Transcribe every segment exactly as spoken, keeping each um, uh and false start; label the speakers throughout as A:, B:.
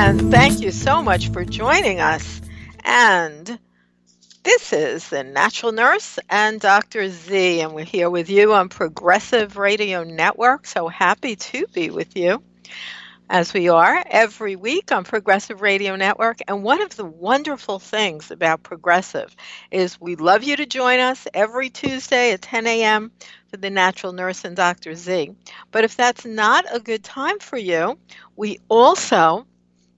A: And thank you so much for joining us. And this is the Natural Nurse and Doctor Z, and we're here with you on Progressive Radio Network. So happy to be with you, as we are every week on Progressive Radio Network. And one of the wonderful things about Progressive is we love you to join us every Tuesday at ten a.m. for the Natural Nurse and Doctor Z. But if that's not a good time for you, we also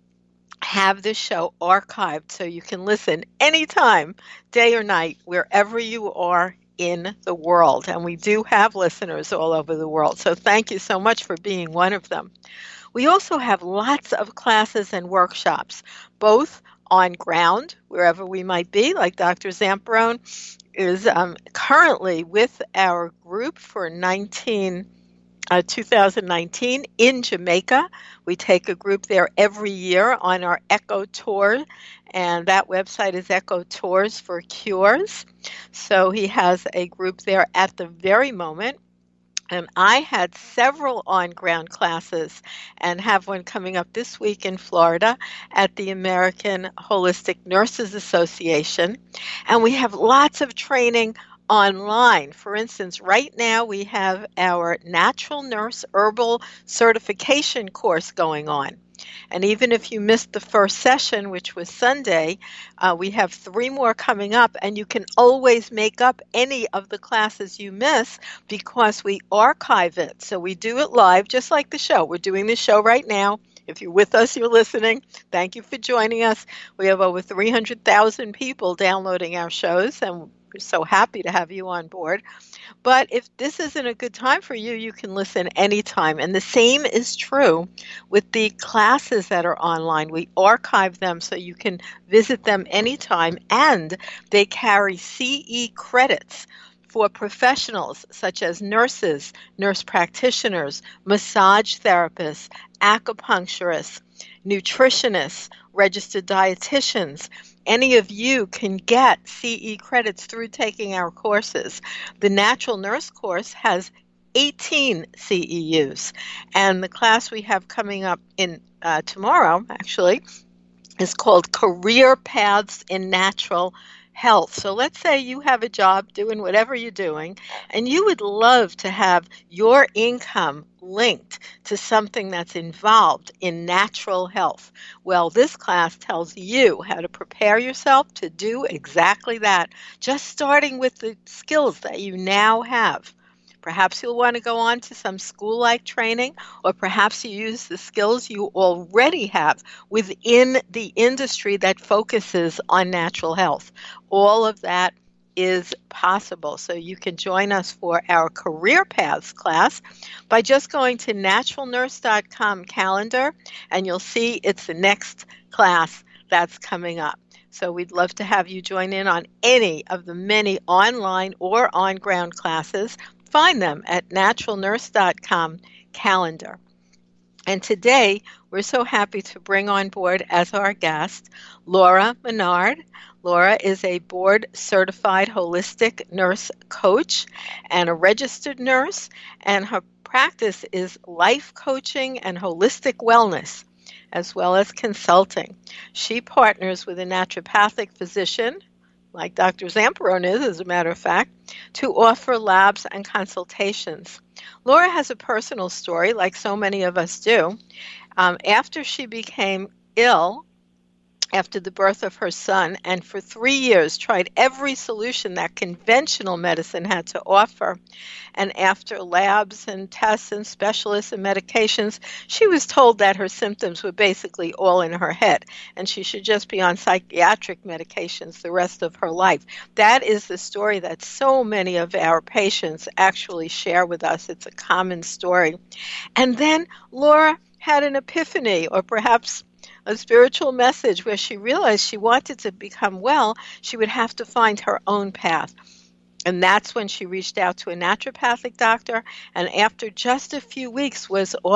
A: have this show archived so you can listen anytime, day or night, wherever you are in the world. And we do have listeners all over the world. So thank you so much for being one of them. We also have lots of classes and workshops, both on ground, wherever we might be, like Doctor Zamperone is um, currently with our group for nineteen Uh, two thousand nineteen in Jamaica. We take a group there every year on our Echo Tour, and that website is Echo Tours for Cures. So he has a group there at the very moment. And I had several on-ground classes and have one coming up this week in Florida at the American Holistic Nurses Association. And we have lots of training online. For instance, right now we have our Natural Nurse Herbal Certification course going on. And even if you missed the first session, which was Sunday, uh, we have three more coming up, and you can always make up any of the classes you miss because we archive it. So we do it live, just like the show. We're doing the show right now. If you're with us, you're listening. Thank you for joining us. We have over three hundred thousand people downloading our shows, and we're so happy to have you on board. But if this isn't a good time for you, you can listen anytime. And the same is true with the classes that are online. We archive them so you can visit them anytime, and they carry C E credits for professionals such as nurses, nurse practitioners, massage therapists, acupuncturists, nutritionists, registered dietitians. Any of you can get C E credits through taking our courses. The Natural Nurse course has eighteen C E Us, and the class we have coming up in uh, tomorrow, actually, is called Career Paths in Natural Health. So let's say you have a job doing whatever you're doing, and you would love to have your income linked to something that's involved in natural health. Well, this class tells you how to prepare yourself to do exactly that, just starting with the skills that you now have. Perhaps you'll want to go on to some school-like training, or perhaps you use the skills you already have within the industry that focuses on natural health. All of that is possible. So you can join us for our Career Paths class by just going to natural nurse dot com calendar, and you'll see it's the next class that's coming up. So we'd love to have you join in on any of the many online or on-ground classes. Find them at natural nurse dot com calendar. And today, we're so happy to bring on board as our guest Laura Menard. Laura is a board-certified holistic nurse coach and a registered nurse, and her practice is life coaching and holistic wellness, as well as consulting. She partners with a naturopathic physician, like Doctor Zamperone is, as a matter of fact, to offer labs and consultations. Laura has a personal story, like so many of us do. Um, after she became ill, after the birth of her son, and for three years tried every solution that conventional medicine had to offer, and after labs and tests and specialists and medications, she was told that her symptoms were basically all in her head, and she should just be on psychiatric medications the rest of her life. That is the story that so many of our patients actually share with us. It's a common story. And then Laura had an epiphany, or perhaps a spiritual message, where she realized she wanted to become well, she would have to find her own path. And that's when she reached out to a naturopathic doctor, and after just a few weeks was off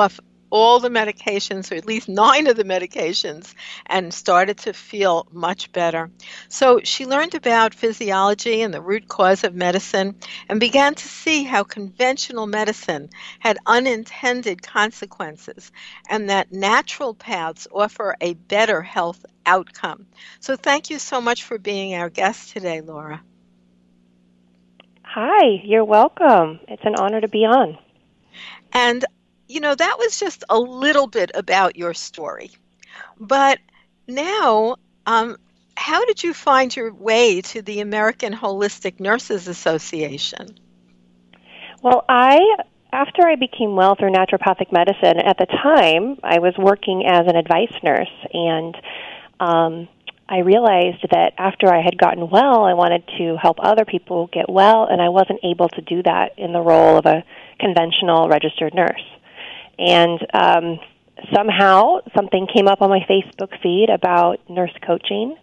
A: all the medications, or at least nine of the medications, and started to feel much better. So she learned about physiology and the root cause of medicine and began to see how conventional medicine had unintended consequences and that natural paths offer a better health outcome. So thank you so much for being our guest today, Laura.
B: Hi, you're welcome. It's an honor to be on.
A: And, you know, that was just a little bit about your story. But now, um, how did you find your way to the American Holistic Nurses Association?
B: Well, I, after I became well through naturopathic medicine, at the time, I was working as an advice nurse, and um, I realized that after I had gotten well, I wanted to help other people get well, and I wasn't able to do that in the role of a conventional registered nurse. And um, somehow something came up on my Facebook feed about nurse coaching,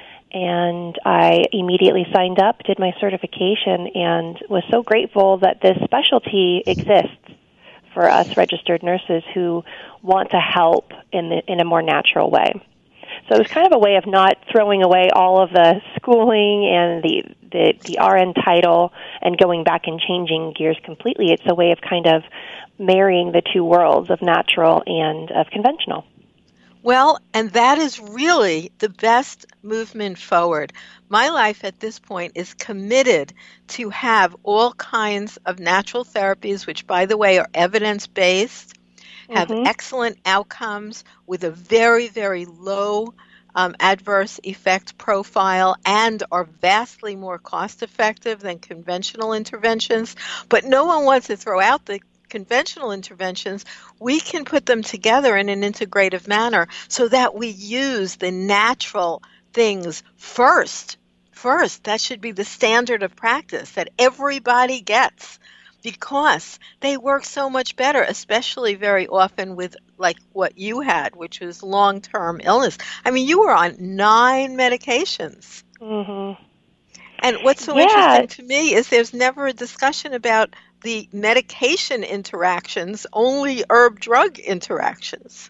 B: and I immediately signed up, did my certification, and was so grateful that this specialty exists for us registered nurses who want to help in the, in a more natural way. So it was kind of a way of not throwing away all of the schooling and the, the, the R N title and going back and changing gears completely. It's a way of kind of marrying the two worlds of natural and of conventional.
A: Well, and that is really the best movement forward. My life at this point is committed to have all kinds of natural therapies, which, by the way, are evidence-based, have mm-hmm. excellent outcomes with a very, very low um, adverse effect profile and are vastly more cost-effective than conventional interventions. But no one wants to throw out the conventional interventions. We can put them together in an integrative manner so that we use the natural things first. First, that should be the standard of practice that everybody gets, because they work so much better, especially very often with like what you had, which was long-term illness. I mean, you were on nine medications.
B: Mm-hmm.
A: And what's so
B: yeah.
A: interesting to me is there's never a discussion about the medication interactions, only herb-drug interactions.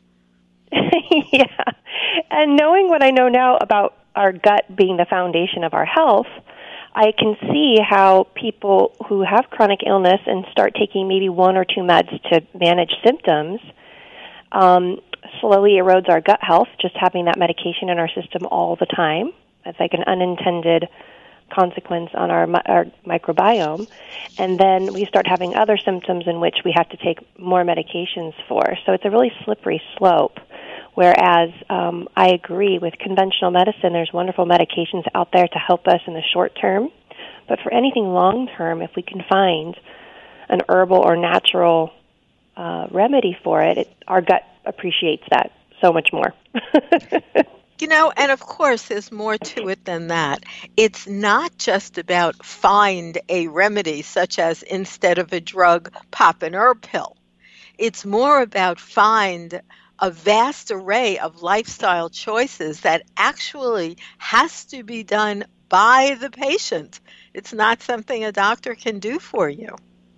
B: Yeah. And knowing what I know now about our gut being the foundation of our health, I can see how people who have chronic illness and start taking maybe one or two meds to manage symptoms um, slowly erodes our gut health, just having that medication in our system all the time. It's like an unintended consequence on our, our microbiome. And then we start having other symptoms in which we have to take more medications for. So it's a really slippery slope. Whereas um, I agree with conventional medicine, there's wonderful medications out there to help us in the short term. But for anything long term, if we can find an herbal or natural uh, remedy for it, it, our gut appreciates that so much more.
A: You know, and of course, there's more to it than that. It's not just about find a remedy, such as instead of a drug, pop an herb pill. It's more about find a vast array of lifestyle choices that actually has to be done by the patient. It's not something a doctor can do for you.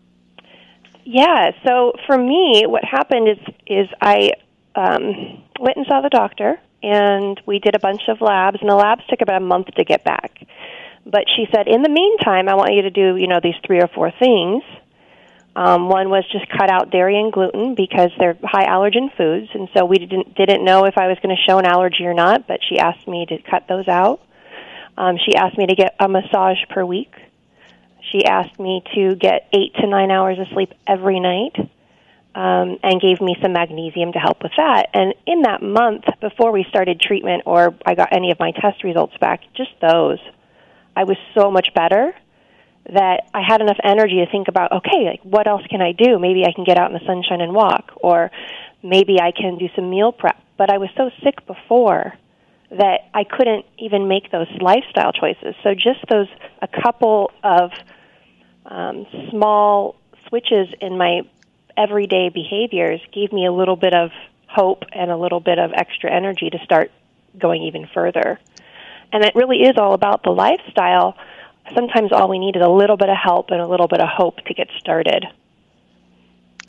B: Yeah, so for me, what happened is is I um, went and saw the doctor, and we did a bunch of labs, and the labs took about a month to get back. But she said, in the meantime, I want you to do, you know, these three or four things. Um, one was just cut out dairy and gluten because they're high allergen foods, and so we didn't didn't know if I was going to show an allergy or not, but she asked me to cut those out. Um, she asked me to get a massage per week. She asked me to get eight to nine hours of sleep every night, um, and gave me some magnesium to help with that. And in that month, before we started treatment or I got any of my test results back, just those, I was so much better that I had enough energy to think about, okay, like what else can I do? Maybe I can get out in the sunshine and walk, or maybe I can do some meal prep. But I was so sick before that I couldn't even make those lifestyle choices. So just those, a couple of um, small switches in my everyday behaviors gave me a little bit of hope and a little bit of extra energy to start going even further. And it really is all about the lifestyle. Sometimes all we need is a little bit of help and a little bit of hope to get started.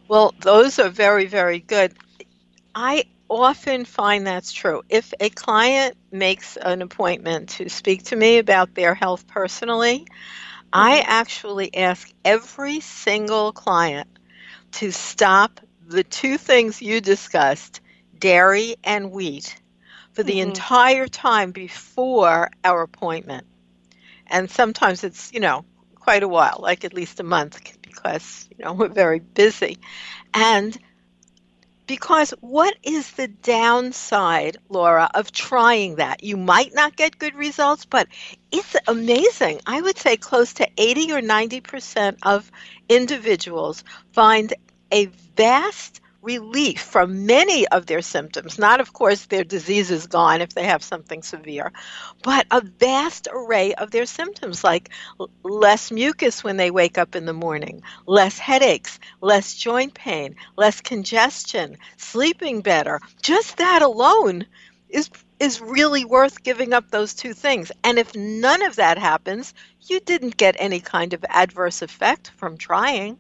A: Well, those are very, very good. I often find that's true. If a client makes an appointment to speak to me about their health personally, I
B: Hmm.
A: actually ask every single client to stop the two things you discussed, dairy and wheat, for the
B: Hmm.
A: entire time before our appointment. And sometimes it's, you know, quite a while, like at least a month, because, you know, we're very busy. And because what is the downside, Laura, of trying that? You might not get good results, but it's amazing. I would say close to eighty or ninety percent of individuals find a vast relief from many of their symptoms. Not, of course, their disease is gone if they have something severe, but a vast array of their symptoms, like l- less mucus when they wake up in the morning, less headaches, less joint pain, less congestion, sleeping better. Just that alone is is really worth giving up those two things. And if none of that happens, you didn't get any kind of adverse effect from trying.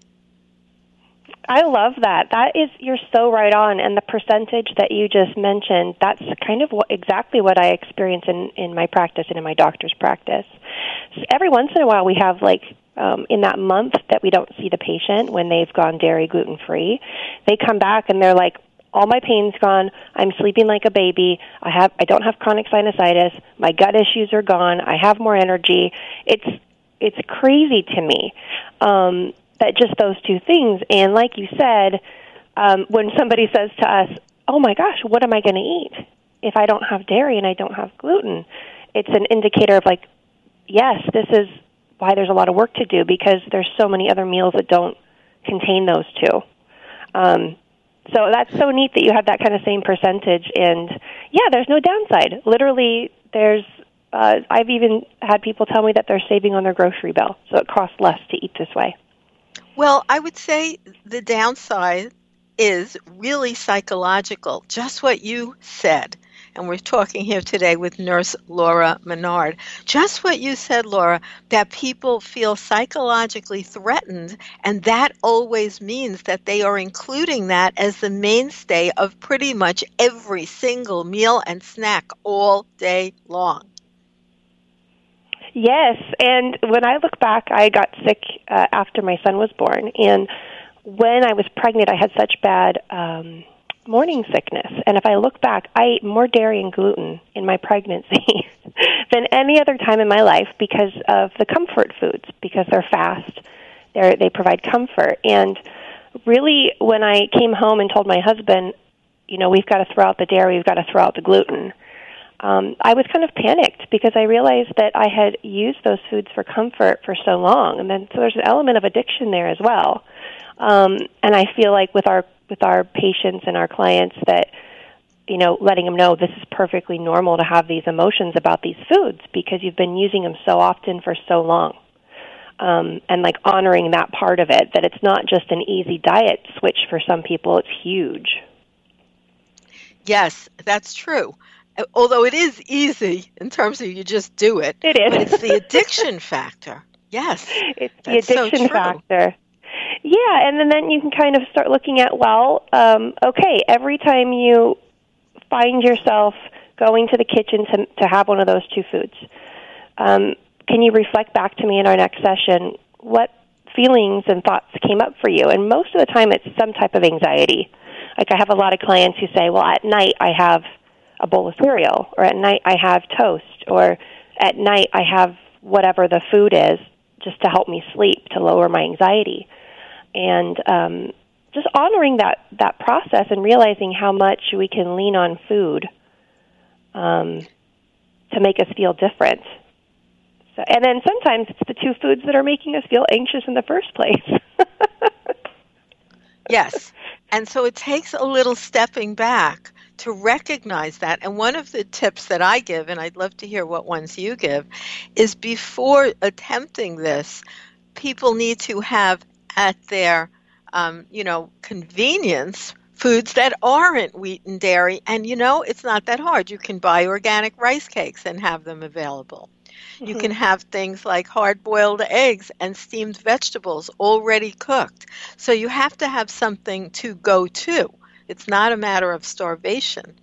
B: I love that. That is, you're so right on. And the percentage that you just mentioned, that's kind of what, exactly what I experience in, in my practice and in my doctor's practice. So every once in a while we have like, um, in that month that we don't see the patient when they've gone dairy gluten-free, they come back and they're like, all my pain's gone. I'm sleeping like a baby. I have, I don't have chronic sinusitis. My gut issues are gone. I have more energy. It's, it's crazy to me. Um, that just those two things. And like you said, um, when somebody says to us, oh my gosh, what am I going to eat if I don't have dairy and I don't have gluten? It's an indicator of like, yes, this is why there's a lot of work to do, because there's so many other meals that don't contain those two. Um, so that's so neat that you have that kind of same percentage. And yeah, there's no downside. Literally, there's, uh, I've even had people tell me that they're saving on their grocery bill, so it costs less to eat this way.
A: Well, I would say the downside is really psychological, just what you said. And we're talking here today with Nurse Laura Menard. Just what you said, Laura, that people feel psychologically threatened, and that always means that they are including that as the mainstay of pretty much every single meal and snack all day long.
B: Yes, and when I look back, I got sick uh, after my son was born, and when I was pregnant, I had such bad um, morning sickness. And if I look back, I ate more dairy and gluten in my pregnancy than any other time in my life because of the comfort foods, because they're fast, they they provide comfort. And really, when I came home and told my husband, you know, we've got to throw out the dairy, we've got to throw out the gluten, Um, I was kind of panicked because I realized that I had used those foods for comfort for so long, and then so there's an element of addiction there as well. Um, and I feel like with our with our patients and our clients that, you know, letting them know this is perfectly normal to have these emotions about these foods because you've been using them so often for so long, um, and like honoring that part of it, that it's not just an easy diet switch for some people; it's huge.
A: Yes, that's true. Although it is easy in terms of you just do it,
B: It is.
A: but it's the addiction factor. Yes,
B: it's the
A: that's so
B: addiction
A: true.
B: factor. Yeah, and then, then you can kind of start looking at, well, um, okay, every time you find yourself going to the kitchen to, to have one of those two foods, um, can you reflect back to me in our next session what feelings and thoughts came up for you? And most of the time it's some type of anxiety. Like I have a lot of clients who say, well, at night I have a bowl of cereal, or at night I have toast, or at night I have whatever the food is just to help me sleep, to lower my anxiety. And um, just honoring that, that process and realizing how much we can lean on food um, to make us feel different. So, and then sometimes it's the two foods that are making us feel anxious in the first place.
A: Yes. And so it takes a little stepping back to recognize that. And one of the tips that I give, and I'd love to hear what ones you give, is before attempting this, people need to have at their, um, you know, convenience foods that aren't wheat and dairy. And, you know, it's not that hard. You can buy organic rice cakes and have them available. You can have things like hard-boiled eggs and steamed vegetables already cooked. So you have to have something to go to. It's not a matter of starvation.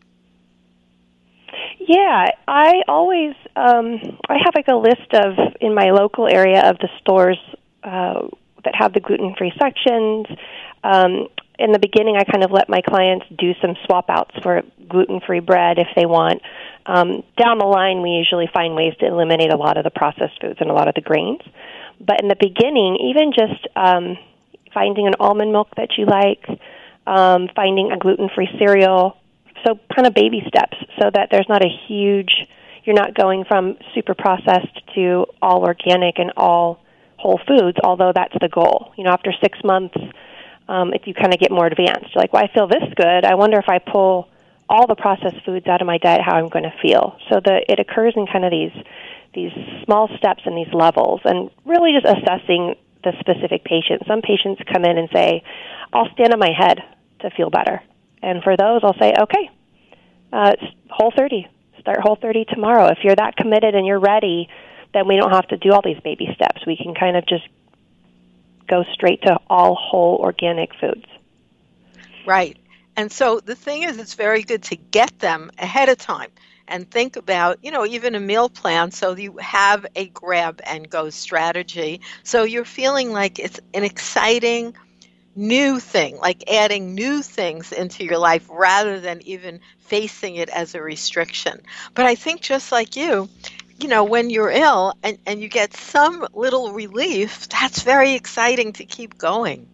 B: Yeah, I always, um, I have like a list of, in my local area, of the stores uh, that have the gluten-free sections. Um, in the beginning, I kind of let my clients do some swap-outs for gluten-free bread if they want. Um, down the line, we usually find ways to eliminate a lot of the processed foods and a lot of the grains. But in the beginning, even just um, finding an almond milk that you like, um, finding a gluten-free cereal, so kind of baby steps so that there's not a huge, you're not going from super processed to all organic and all whole foods, although that's the goal. You know, after six months, um, if you kind of get more advanced, you're like, well, I feel this good. I wonder if I pull all the processed foods out of my diet, how I'm going to feel. So the, it occurs in kind of these these small steps and these levels, and really just assessing the specific patient. Some patients come in and say, I'll stand on my head to feel better. And for those, I'll say, okay, uh, it's Whole thirty. Start Whole thirty tomorrow. If you're that committed and you're ready, then we don't have to do all these baby steps. We can kind of just go straight to all whole organic foods.
A: Right. And so the thing is, it's very good to get them ahead of time and think about, you know, even a meal plan so you have a grab-and-go strategy. So you're feeling like it's an exciting new thing, like adding new things into your life rather than even facing it as a restriction. But I think just like you, you know, when you're ill and, and you get some little relief, that's very exciting to keep going.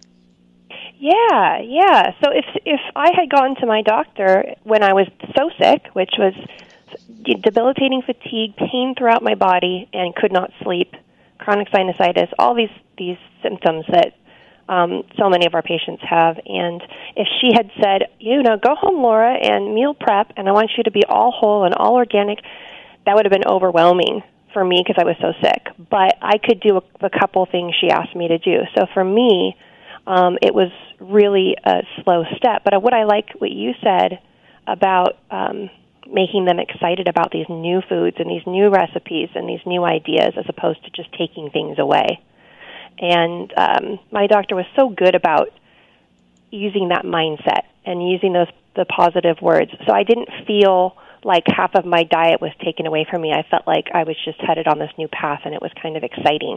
B: Yeah, yeah. So if if I had gone to my doctor when I was so sick, which was debilitating fatigue, pain throughout my body, and could not sleep, chronic sinusitis, all these, these symptoms that um, so many of our patients have, and if she had said, you know, go home, Laura, and meal prep, and I want you to be all whole and all organic, that would have been overwhelming for me because I was so sick. But I could do a, a couple things she asked me to do. So for me, Um, it was really a slow step. But what I like what you said about um, making them excited about these new foods and these new recipes and these new ideas as opposed to just taking things away. And um, my doctor was so good about using that mindset and using those the positive words. So I didn't feel like half of my diet was taken away from me. I felt like I was just headed on this new path, and it was kind of exciting.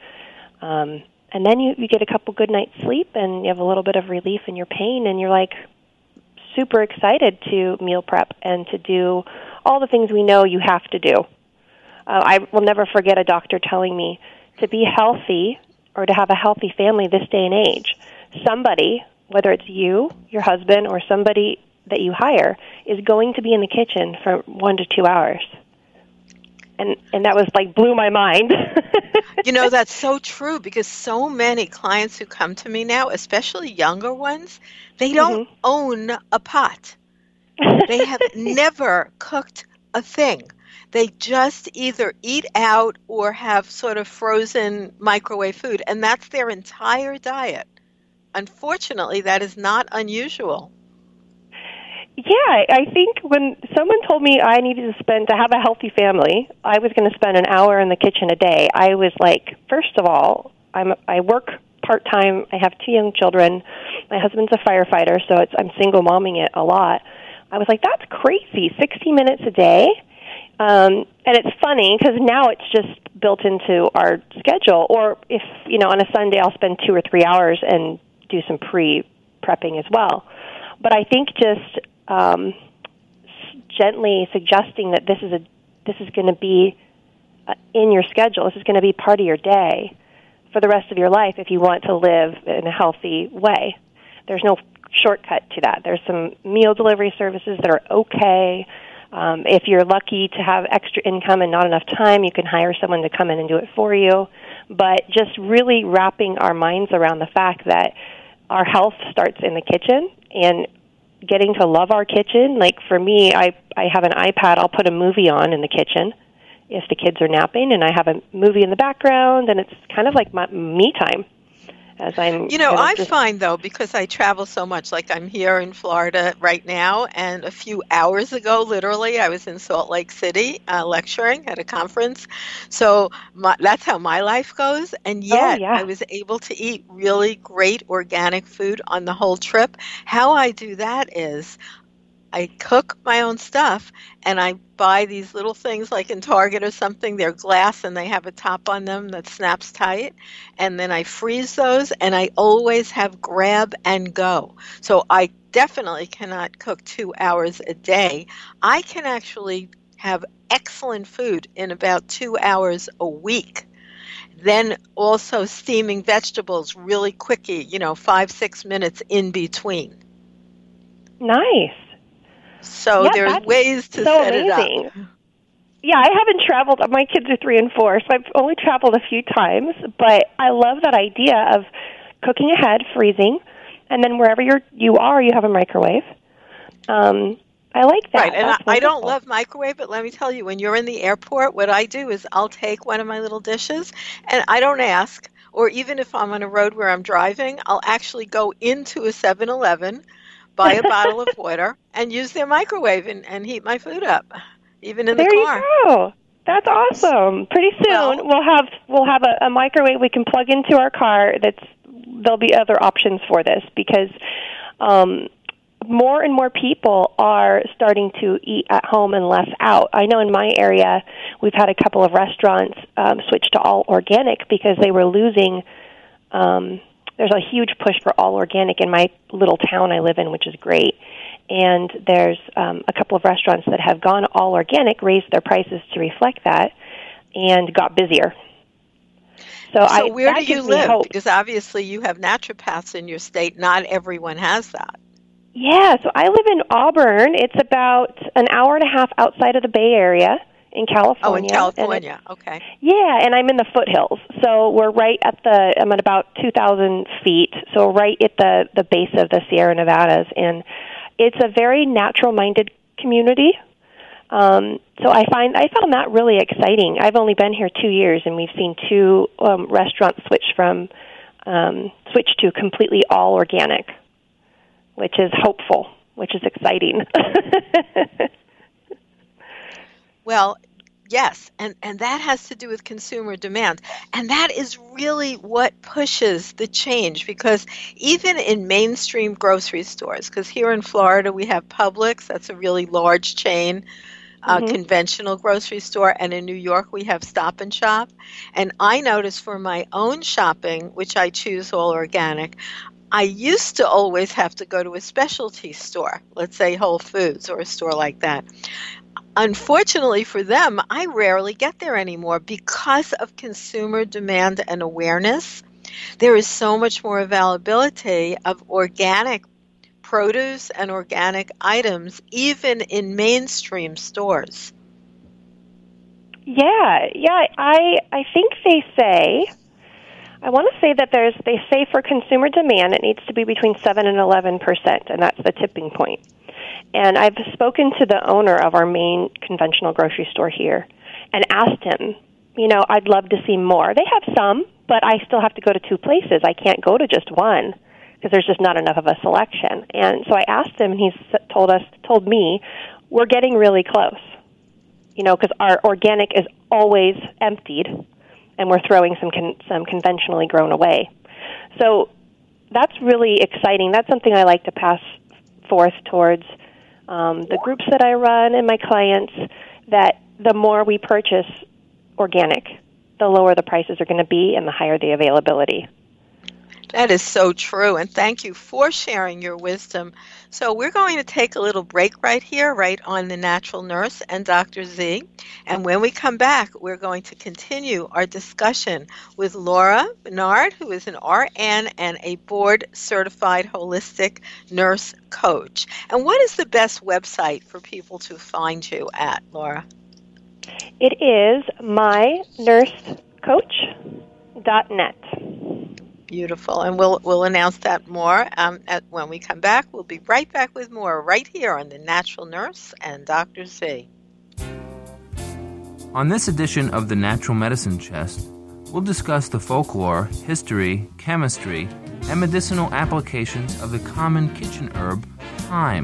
B: Um And then you, you get a couple good nights' sleep, and you have a little bit of relief in your pain, and you're, like, super excited to meal prep and to do all the things we know you have to do. Uh, I will never forget a doctor telling me to be healthy or to have a healthy family this day and age, somebody, whether it's you, your husband, or somebody that you hire, is going to be in the kitchen for one to two hours. And and that was like blew my mind.
A: You know, that's so true because so many clients who come to me now, especially younger ones, they don't mm-hmm. own a pot. They have never cooked a thing. They just either eat out or have sort of frozen microwave food, and that's their entire diet. Unfortunately, that is not unusual.
B: Yeah, I think when someone told me I needed to spend, to have a healthy family, I was going to spend an hour in the kitchen a day, I was like, first of all, I'm, I work part-time, I have two young children, my husband's a firefighter, so it's, I'm single momming it a lot. I was like, that's crazy, sixty minutes a day? Um, and it's funny, because now it's just built into our schedule, or if, you know, on a Sunday I'll spend two or three hours and do some pre-prepping as well. But I think just Um, gently suggesting that this is a this is going to be uh, in your schedule. This is going to be part of your day for the rest of your life if you want to live in a healthy way. There's no shortcut to that. There's some meal delivery services that are okay. Um, if you're lucky to have extra income and not enough time, you can hire someone to come in and do it for you. But just really wrapping our minds around the fact that our health starts in the kitchen, and getting to love our kitchen. Like for me, I, I have an iPad. I'll put a movie on in the kitchen if the kids are napping, and I have a movie in the background, and it's kind of like my me time. as I'm
A: You know,
B: kind of
A: I
B: just...
A: find, though, because I travel so much, like I'm here in Florida right now, and a few hours ago, literally, I was in Salt Lake City uh, lecturing at a conference. So my, that's how my life goes. And
B: Oh,
A: yet I
B: yeah.
A: was able to eat really great organic food on the whole trip. How I do that is I cook my own stuff and I buy these little things like in Target or something. They're glass and they have a top on them that snaps tight. And then I freeze those and I always have grab and go. So I definitely cannot cook two hours a day. I can actually have excellent food in about two hours a week. Then also steaming vegetables really quickly, you know, five, six minutes in between.
B: Nice.
A: So
B: Yeah,
A: there's
B: that's
A: ways to
B: so
A: set it up.
B: amazing. Yeah, I haven't traveled. My kids are three and four, so I've only traveled a few times. But I love that idea of cooking ahead, freezing, and then wherever you're, you are, you have a microwave. Um, I like that.
A: Right, and I,
B: That's
A: I don't
B: wonderful.
A: love microwave, but let me tell you, when you're in the airport, what I do is I'll take one of my little dishes, and I don't ask, or even if I'm on a road where I'm driving, I'll actually go into a seven eleven, buy a bottle of water, and use their microwave and, and heat my food up, even in the
B: There you
A: car.
B: go. That's awesome. Pretty soon
A: Well,
B: we'll have we'll have a, a microwave we can plug into our car. That's there'll be other options for this because um, more and more people are starting to eat at home and less out. I know in my area we've had a couple of restaurants um, switch to all organic because they were losing. Um, there's a huge push for all organic in my little town I live in, which is great. And there's um, a couple of restaurants that have gone all organic, raised their prices to reflect that, and got busier. So,
A: so
B: I,
A: where
B: that
A: do you
B: gives me
A: live?
B: hope.
A: Because obviously you have naturopaths in your state. Not everyone has that.
B: Yeah, so I live in Auburn. It's about an hour and a half outside of the Bay Area in California.
A: Oh, in California.
B: It,
A: okay.
B: Yeah, and I'm in the foothills. So we're right at the, I'm at about two thousand feet, so right at the, the base of the Sierra Nevadas. And it's a very natural-minded community. Um, so I find I found that really exciting. I've only been here two years, and we've seen two um, restaurants switch from um, switch to completely all organic, which is hopeful, which is exciting.
A: Well, yes, and, and that has to do with consumer demand. And that is really what pushes the change because even in mainstream grocery stores, because here in Florida we have Publix, that's a really large chain, uh, mm-hmm. conventional grocery store, and in New York we have Stop and Shop. And I notice for my own shopping, which I choose all organic, I used to always have to go to a specialty store, let's say Whole Foods or a store like that. Unfortunately for them, I rarely get there anymore because of consumer demand and awareness. There is so much more availability of organic produce and organic items, even in mainstream stores.
B: Yeah, yeah. I I think they say, I want to say that there's, they say for consumer demand it needs to be between seven and eleven percent, and that's the tipping point. And I've spoken to the owner of our main conventional grocery store here and asked him, you know, I'd love to see more. They have some, but I still have to go to two places. I can't go to just one because there's just not enough of a selection. And so I asked him, and he's told us, told me, we're getting really close. You know, because our organic is always emptied, and we're throwing some con- some conventionally grown away. So that's really exciting. That's something I like to pass forth towards um, the groups that I run and my clients, that the more we purchase organic, the lower the prices are going to be and the higher the availability.
A: That is so true, and thank you for sharing your wisdom. So we're going to take a little break right here, right on The Natural Nurse and Doctor Z. And when we come back, we're going to continue our discussion with Laura Bernard, who is an R N and a board-certified holistic nurse coach. And what is the best website for people to find you at, Laura?
B: It is my nurse coach dot net.
A: Beautiful, and we'll we'll announce that more um, at, when we come back. We'll be right back with more right here on The Natural Nurse and Doctor Z.
C: On this edition of The Natural Medicine Chest, we'll discuss the folklore, history, chemistry, and medicinal applications of the common kitchen herb, thyme.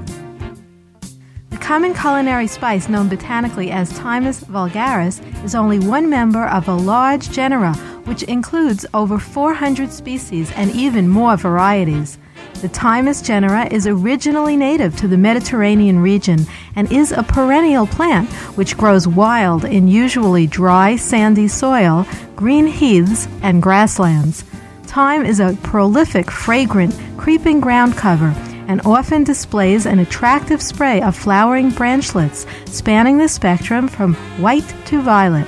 D: The common culinary spice known botanically as Thymus vulgaris is only one member of a large genera, which includes over four hundred species and even more varieties. The Thymus genera is originally native to the Mediterranean region and is a perennial plant which grows wild in usually dry, sandy soil, green heaths, and grasslands. Thyme is a prolific, fragrant, creeping ground cover and often displays an attractive spray of flowering branchlets spanning the spectrum from white to violet.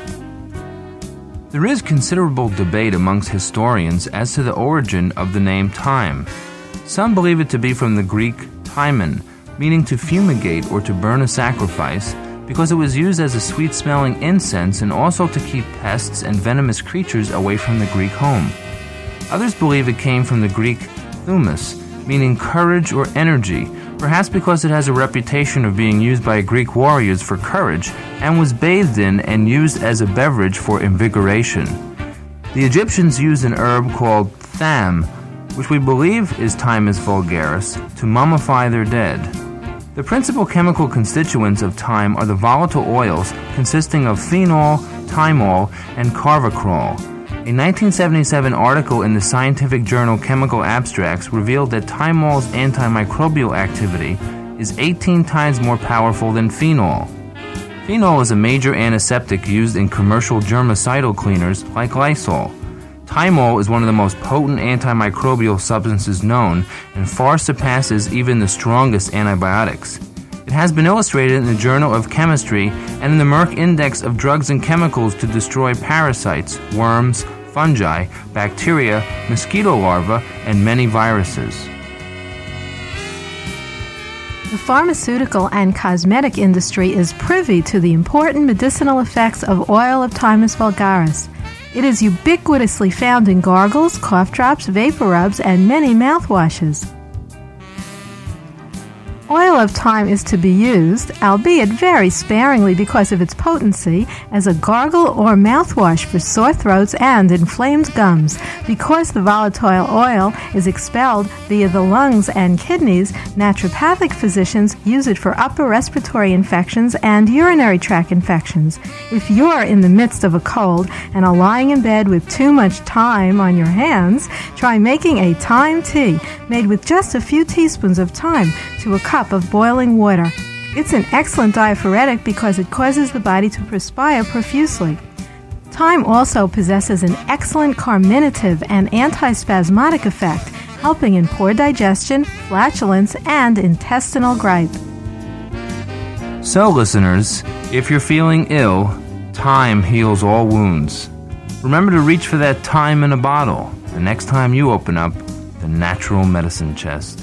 C: There is considerable debate amongst historians as to the origin of the name thyme. Some believe it to be from the Greek thymon, meaning to fumigate or to burn a sacrifice, because it was used as a sweet-smelling incense and also to keep pests and venomous creatures away from the Greek home. Others believe it came from the Greek thumus, meaning courage or energy, perhaps because it has a reputation of being used by Greek warriors for courage and was bathed in and used as a beverage for invigoration. The Egyptians used an herb called tham, which we believe is Thymus vulgaris, to mummify their dead. The principal chemical constituents of thyme are the volatile oils consisting of phenol, thymol, and carvacrol. A nineteen seventy-seven article in the scientific journal Chemical Abstracts revealed that thymol's antimicrobial activity is eighteen times more powerful than phenol. Phenol is a major antiseptic used in commercial germicidal cleaners like Lysol. Thymol is one of the most potent antimicrobial substances known and far surpasses even the strongest antibiotics. It has been illustrated in the Journal of Chemistry and in the Merck Index of Drugs and Chemicals to destroy parasites, worms, fungi, bacteria, mosquito larvae, and many viruses.
D: The pharmaceutical and cosmetic industry is privy to the important medicinal effects of oil of Thymus vulgaris. It is ubiquitously found in gargles, cough drops, vapor rubs, and many mouthwashes. Oil of thyme is to be used, albeit very sparingly because of its potency, as a gargle or mouthwash for sore throats and inflamed gums. Because the volatile oil is expelled via the lungs and kidneys, naturopathic physicians use it for upper respiratory infections and urinary tract infections. If you're in the midst of a cold and are lying in bed with too much thyme on your hands, try making a thyme tea made with just a few teaspoons of thyme to a cup of boiling water. It's an excellent diaphoretic because it causes the body to perspire profusely. Thyme also possesses an excellent carminative and antispasmodic effect, helping in poor digestion, flatulence, and intestinal gripe.
C: So, listeners, if you're feeling ill, thyme heals all wounds. Remember to reach for that thyme in a bottle the next time you open up the natural medicine chest.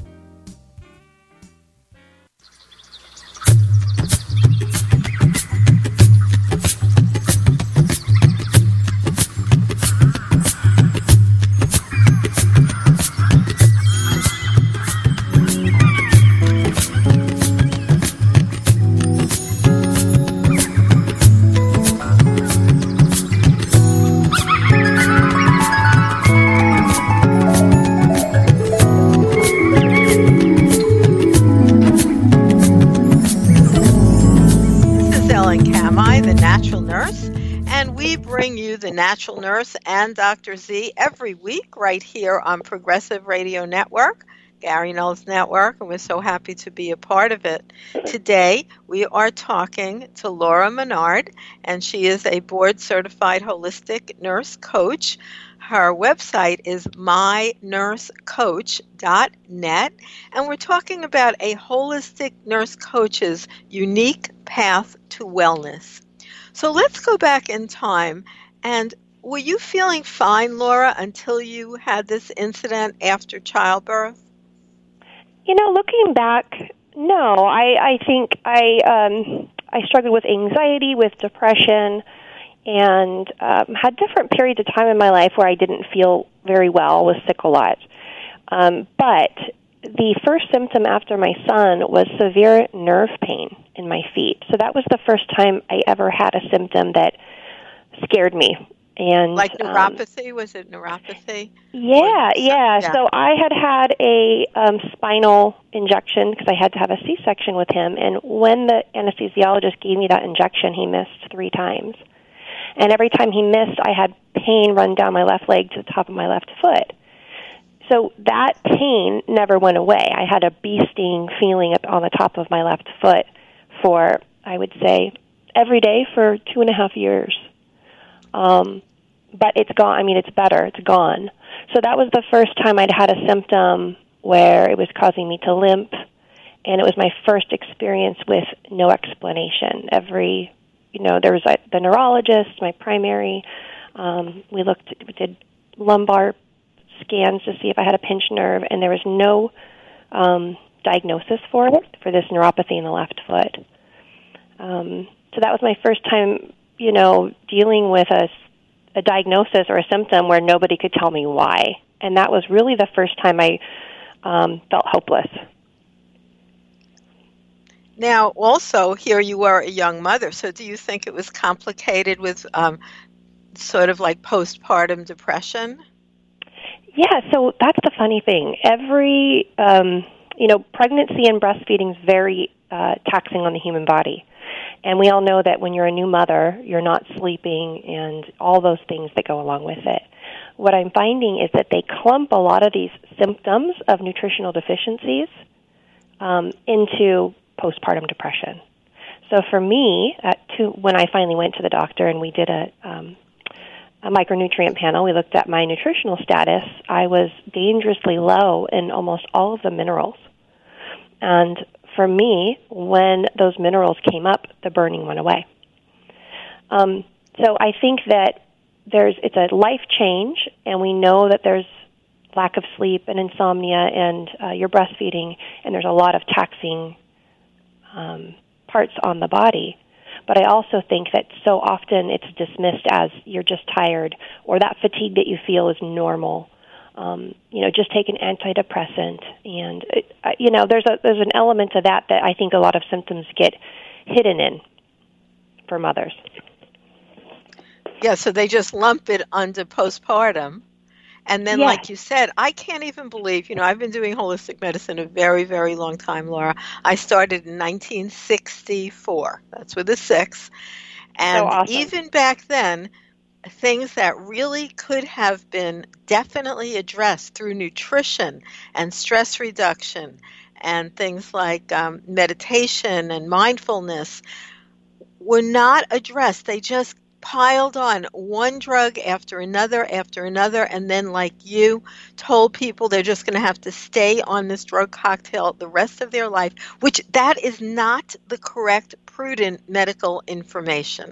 A: The Natural Nurse and Doctor Z every week right here on Progressive Radio Network, Gary Knowles Network, and we're so happy to be a part of it. Today, we are talking to Laura Menard, and she is a board-certified holistic nurse coach. Her website is my nurse coach dot net, and we're talking about a holistic nurse coach's unique path to wellness. So let's go back in time. And were you feeling fine, Laura, until you had this incident after childbirth?
B: You know, looking back, no. I, I think I um, I struggled with anxiety, with depression, and um, had different periods of time in my life where I didn't feel very well, was sick a lot. Um, but the first symptom after my son was severe nerve pain in my feet. So that was the first time I ever had a symptom that scared me. And
A: like
B: um,
A: neuropathy, was it neuropathy?
B: Yeah, yeah,
A: yeah.
B: So I had had a um, spinal injection because I had to have a C-section with him. And when the anesthesiologist gave me that injection, he missed three times. And every time he missed, I had pain run down my left leg to the top of my left foot. So that pain never went away. I had a bee sting feeling up on the top of my left foot for, I would say, every day for two and a half years. Um, but it's gone. I mean, it's better. It's gone. So that was the first time I'd had a symptom where it was causing me to limp, and it was my first experience with no explanation. Every, you know, there was a, the neurologist, my primary. Um, we looked, we did lumbar scans to see if I had a pinched nerve, and there was no um, diagnosis for it, for this neuropathy in the left foot. Um, so that was my first time, you know, dealing with a, a diagnosis or a symptom where nobody could tell me why. And that was really the first time I um, felt hopeless.
A: Now, also, here you were a young mother, so do you think it was complicated with um, sort of like postpartum depression?
B: Yeah, so that's the funny thing. Every, um, you know, pregnancy and breastfeeding is very uh, taxing on the human body. And we all know that when you're a new mother, you're not sleeping and all those things that go along with it. What I'm finding is that they clump a lot of these symptoms of nutritional deficiencies um, into postpartum depression. So for me, at two, when I finally went to the doctor and we did a, um, a micronutrient panel, we looked at my nutritional status, I was dangerously low in almost all of the minerals. And for me, when those minerals came up, the burning went away. Um, so I think that there's it's a life change, and we know that there's lack of sleep and insomnia, and uh, you're breastfeeding, and there's a lot of taxing um, parts on the body. But I also think that so often it's dismissed as you're just tired, or that fatigue that you feel is normal. Um, you know, just take an antidepressant, and it, uh, you know, there's a there's an element to that that I think a lot of symptoms get hidden in for mothers.
A: Yeah, so they just lump it under postpartum. And then,
B: Yeah.
A: like you said, I can't even believe, you know, I've been doing holistic medicine a very, very long time, Laura. I started in nineteen sixty-four. That's with a six. And
B: So awesome.
A: even back then, things that really could have been definitely addressed through nutrition and stress reduction and things like um, meditation and mindfulness were not addressed. They just piled on one drug after another after another, and then, like you told people, they're just going to have to stay on this drug cocktail the rest of their life, which that is not the correct, prudent medical information.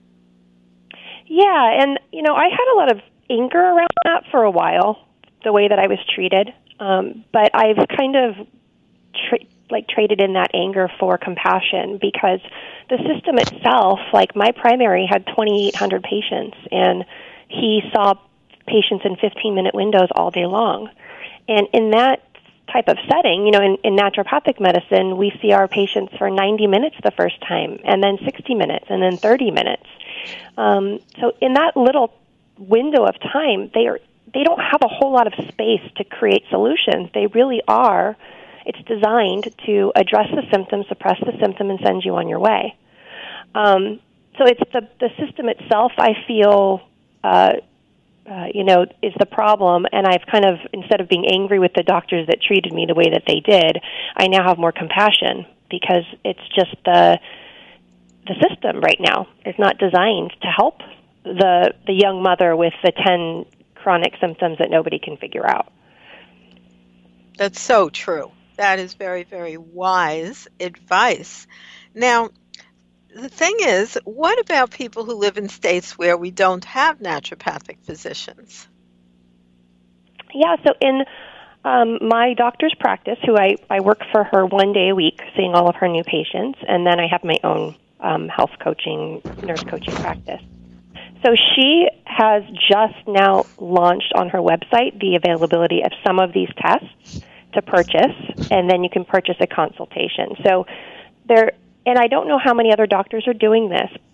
B: Yeah, and, you know, I had a lot of anger around that for a while, the way that I was treated. Um, but I've kind of, tra- like, traded in that anger for compassion, because the system itself, like, my primary had twenty-eight hundred patients, and he saw patients in fifteen-minute windows all day long. And in that type of setting, you know, in, in naturopathic medicine, we see our patients for ninety minutes the first time, and then sixty minutes, and then thirty minutes. Um, so in that little window of time, they are they don't have a whole lot of space to create solutions. They really are. It's designed to address the symptom, suppress the symptom, and send you on your way. Um, so it's the the system itself, I feel, uh, uh, you know, is the problem. And I've kind of, instead of being angry with the doctors that treated me the way that they did, I now have more compassion, because it's just the the system right now is not designed to help the the young mother with the ten chronic symptoms that nobody can figure out.
A: That's so true. That is very, very wise advice. Now, the thing is, what about people who live in states where we don't have naturopathic physicians?
B: Yeah, so in um, my doctor's practice, who I, I work for her one day a week, seeing all of her new patients, and then I have my own um, health coaching, nurse coaching practice. So she has just now launched on her website the availability of some of these tests to purchase, and then you can purchase a consultation. So there, and I don't know how many other doctors are doing this,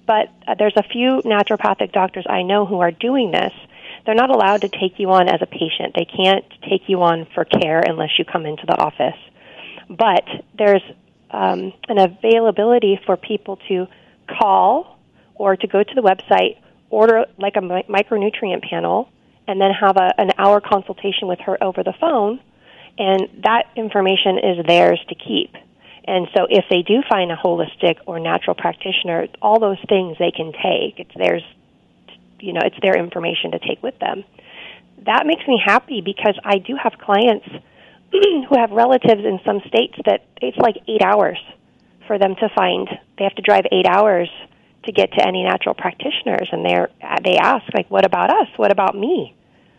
B: but uh, there's a few naturopathic doctors I know who are doing this. They're not allowed to take you on as a patient. They can't take you on for care unless you come into the office. But there's um, an availability for people to call or to go to the website, order like a mi- micronutrient panel, and then have a, an hour consultation with her over the phone, and that information is theirs to keep. And so if they do find a holistic or natural practitioner, all those things they can take. It's theirs, you know, it's their information to take with them. That makes me happy because I do have clients who have relatives in some states that it's like eight hours for them to find. They have to drive eight hours to get to any natural practitioners, and they're they ask, like, what about us? What about me?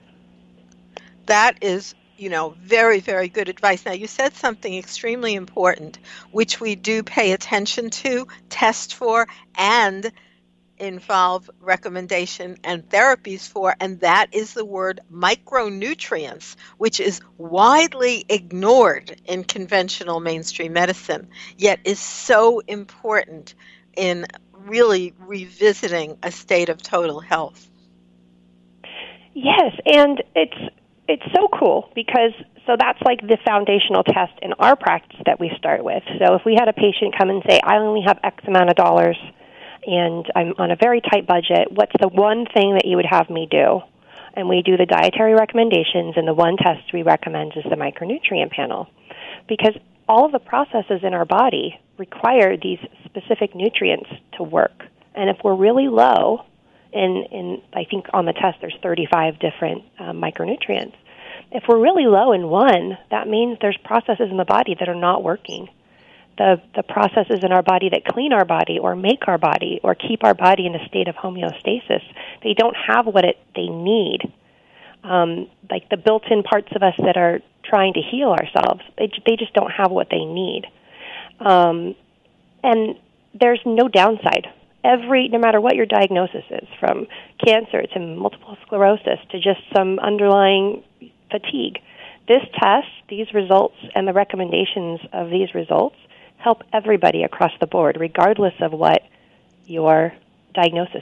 A: That is, you know, very, very good advice. Now, you said something extremely important, which we do pay attention to, test for, and involve recommendation and therapies for, and that is the word micronutrients, which is widely ignored in conventional mainstream medicine, yet is so important in really revisiting a state of total health.
B: Yes, and it's it's so cool because so that's like the foundational test in our practice that we start with. So if we had a patient come and say, I only have X amount of dollars and I'm on a very tight budget, what's the one thing that you would have me do? And we do the dietary recommendations, and the one test we recommend is the micronutrient panel. Because all of the processes in our body require these specific nutrients to work. And if we're really low, in, in I think on the test there's thirty-five different um, micronutrients. If we're really low in one, that means there's processes in the body that are not working. The, the processes in our body that clean our body or make our body or keep our body in a state of homeostasis, they don't have what it they need. Um, like the built-in parts of us that are trying to heal ourselves, they, they just don't have what they need. Um, and there's no downside. Every, no matter what your diagnosis is, from cancer to multiple sclerosis to just some underlying fatigue, this test, these results, and the recommendations of these results help everybody across the board, regardless of what your diagnosis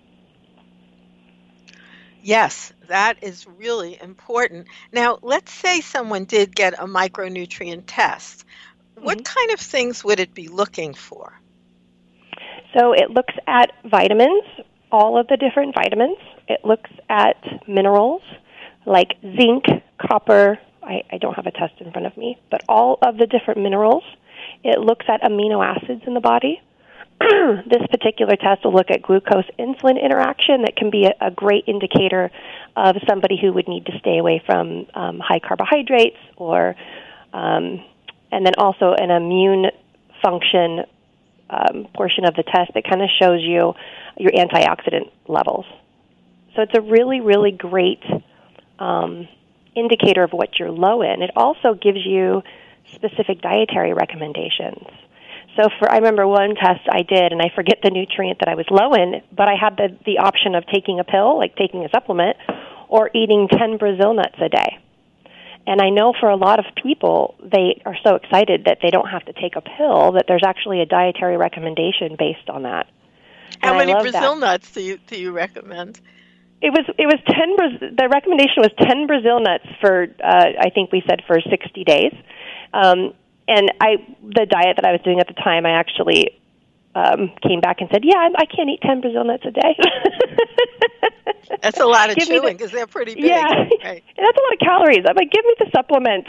B: is.
A: Yes, that is really important. Now, let's say someone did get a micronutrient test. What mm-hmm. kind of things would it be looking for?
B: So it looks at vitamins, all of the different vitamins. It looks at minerals like zinc, copper. I, I don't have a test in front of me, but all of the different minerals. It looks at amino acids in the body. This particular test will look at glucose-insulin interaction. That can be a, a great indicator of somebody who would need to stay away from um, high carbohydrates, or um, and then also an immune function um, portion of the test that kind of shows you your antioxidant levels. So it's a really, really great um, indicator of what you're low in. It also gives you specific dietary recommendations. So for I remember one test I did, and I forget the nutrient that I was low in, but I had the, the option of taking a pill, like taking a supplement, or eating ten Brazil nuts a day. And I know for a lot of people, they are so excited that they don't have to take a pill, that there's actually a dietary recommendation based on that.
A: How
B: and
A: many Brazil
B: that.
A: nuts do you do you recommend?
B: It was it was ten. The recommendation was ten Brazil nuts for uh, I think we said for sixty days. Um, and I, the diet that I was doing at the time, I actually um, came back and said, yeah, I, I can't eat ten Brazil nuts a day.
A: That's a lot of
B: give
A: chewing because the, they're pretty big.
B: Yeah,
A: right.
B: And that's a lot of calories. I'm like, give me the supplement.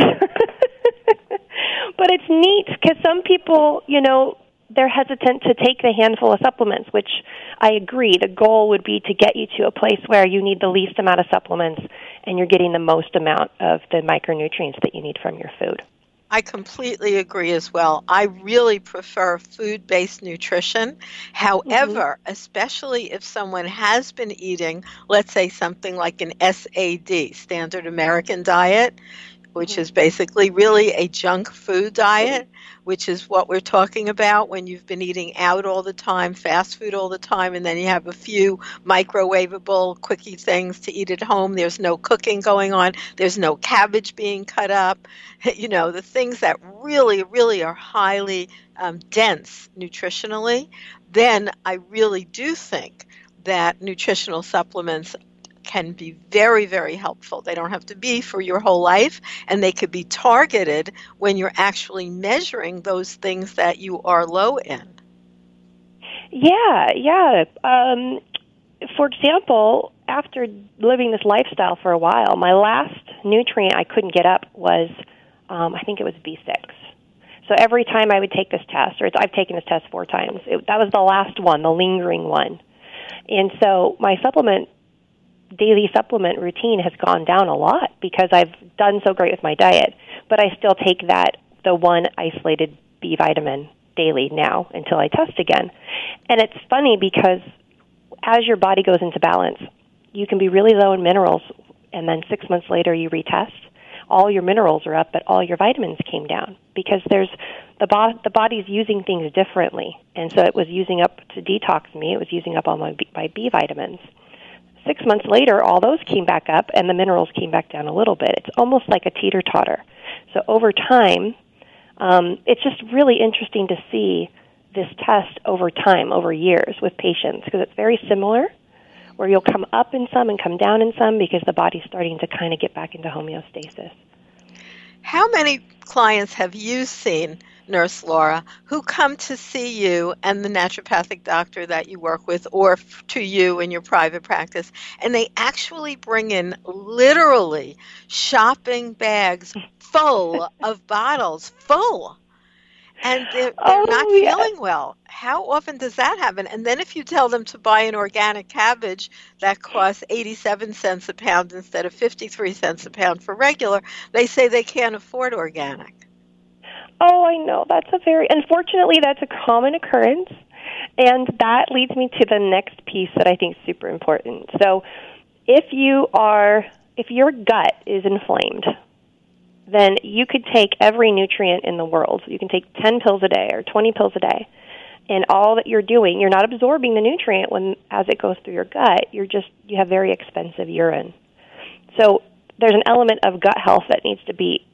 B: But it's neat because some people, you know, they're hesitant to take the handful of supplements, which I agree. The goal would be to get you to a place where you need the least amount of supplements and you're getting the most amount of the micronutrients that you need from your food.
A: I completely agree as well. I really prefer food-based nutrition. However, mm-hmm. especially if someone has been eating, let's say something like an S A D, Standard American Diet, which
B: Mm-hmm.
A: is basically really a junk food diet, which is what we're talking about when you've been eating out all the time, fast food all the time, and then you have a few microwavable, quickie things to eat at home. There's no cooking going on. There's no cabbage being cut up. You know, the things that really, really are highly um, dense nutritionally, then I really do think that nutritional supplements can be very, very helpful. They don't have to be for your whole life, and they could be targeted when you're actually measuring those things that you are low in.
B: Yeah, yeah. Um, for example, after living this lifestyle for a while, my last nutrient I couldn't get up was, um, I think it was B six. So every time I would take this test, or it's, I've taken this test four times, it, that was the last one, the lingering one. And so my supplement daily supplement routine has gone down a lot because I've done so great with my diet, but I still take that, the one isolated B vitamin daily now until I test again. And it's funny because as your body goes into balance, you can be really low in minerals, and then six months later you retest. All your minerals are up, but all your vitamins came down because there's the, bo- the body's using things differently. And so it was using up, to detox me, it was using up all my B, my B vitamins. Six months later, all those came back up, and the minerals came back down a little bit. It's almost like a teeter-totter. So over time, um, it's just really interesting to see this test over time, over years with patients, because it's very similar, where you'll come up in some and come down in some because the body's starting to kind of get back into homeostasis.
A: How many clients have you seen, Nurse Laura, who come to see you and the naturopathic doctor that you work with, or f- to you in your private practice, and they actually bring in literally shopping bags full of bottles, full, and they're, they're
B: Oh,
A: not
B: yeah.
A: feeling well? How often does that happen? And then if you tell them to buy an organic cabbage that costs eighty-seven cents a pound instead of fifty-three cents a pound for regular, they say they can't afford organic.
B: Oh, I know. That's a very, unfortunately, that's a common occurrence. And that leads me to the next piece that I think is super important. So if you are, if your gut is inflamed, then you could take every nutrient in the world. You can take ten pills a day or twenty pills a day. And all that you're doing, you're not absorbing the nutrient when as it goes through your gut. You're just, you have very expensive urine. So there's an element of gut health that needs to be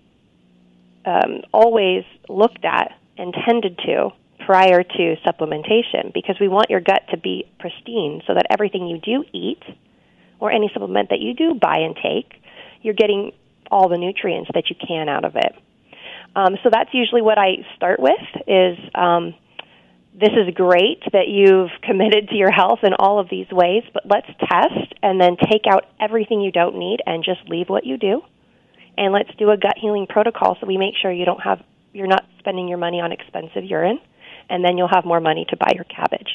B: um, always looked at and tended to prior to supplementation, because we want your gut to be pristine so that everything you do eat or any supplement that you do buy and take, you're getting all the nutrients that you can out of it. Um, so that's usually what I start with is um, this is great that you've committed to your health in all of these ways, but let's test and then take out everything you don't need and just leave what you do. And let's do a gut healing protocol so we make sure you don't have, you're not spending your money on expensive urine, and then you'll have more money to buy your cabbage.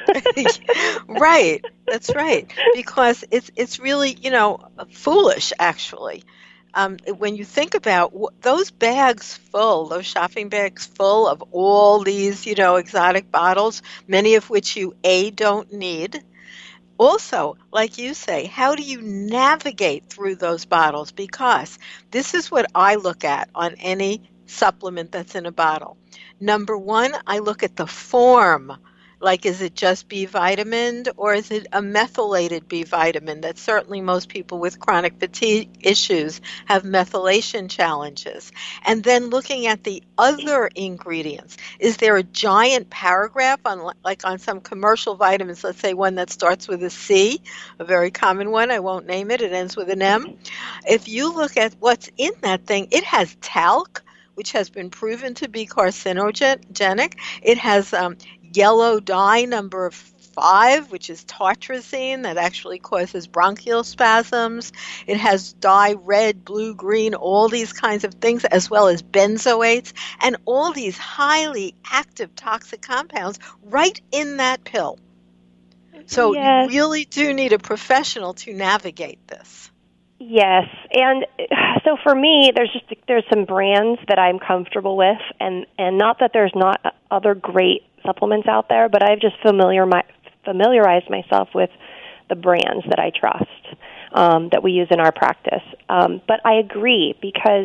A: Right, that's right. Because it's it's really, you know, foolish actually. Um, when you think about w- those bags full, those shopping bags full of all these, you know, exotic bottles, many of which you A, don't need. Also, like you say, how do you navigate through those bottles? Because this is what I look at on any supplement that's in a bottle. Number one, I look at the form. Like, is it just B vitamin, or is it a methylated B vitamin? That certainly most people with chronic fatigue issues have methylation challenges. And then looking at the other ingredients. Is there a giant paragraph on, like on some commercial vitamins, let's say one that starts with a C, a very common one, I won't name it, it ends with an M. If you look at what's in that thing, it has talc, which has been proven to be carcinogenic. It has um, yellow dye number five, which is tartrazine, that actually causes bronchial spasms. It has dye red, blue, green, all these kinds of things, as well as benzoates, and all these highly active toxic compounds right in that pill. So
B: Yes.
A: you really do need a professional to navigate this.
B: Yes, and so for me, there's just there's some brands that I'm comfortable with, and, and not that there's not other great supplements out there, but I've just familiar my, familiarized myself with the brands that I trust um, that we use in our practice. Um, but I agree, because